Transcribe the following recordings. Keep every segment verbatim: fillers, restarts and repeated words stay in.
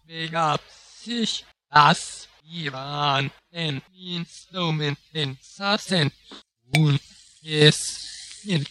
begab sich das Iran in Instrumenten saßen und es in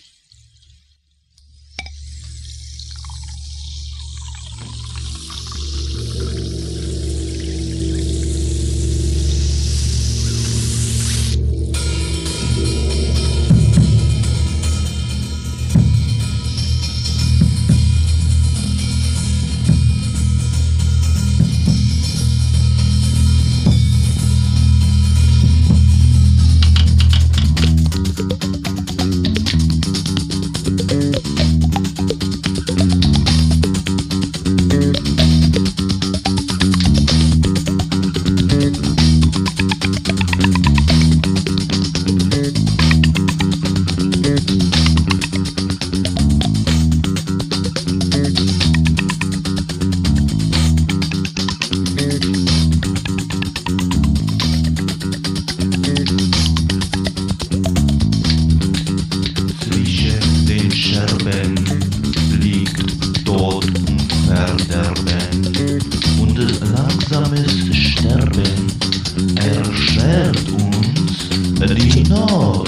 liegt Tod und Verderben und langsames Sterben erschwert uns die Not.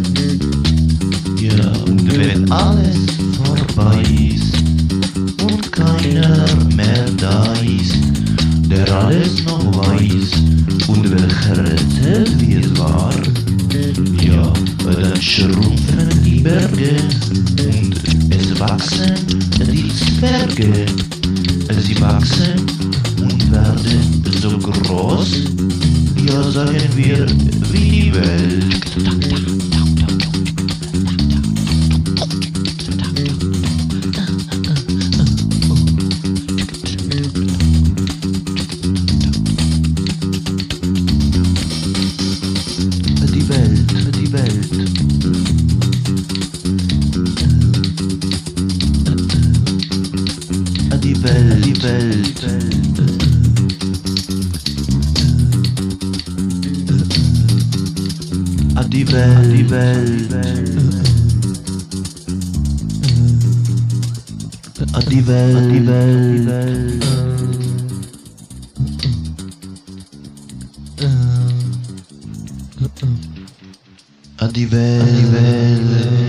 Ja, und wenn alles vorbei ist und keiner mehr da ist, der alles noch weiß und welcher erzählt wie es war, ja, dann schrumpfen die Berge und es wachsen die Zwerge. Sie wachsen und werden so groß, ja, sagen wir, wie die Welt. Die Welt, die Welt. Die Welt, die Welt. Die Welt, die Welt. Die Welt, die Welt. Die Welt, die Welt.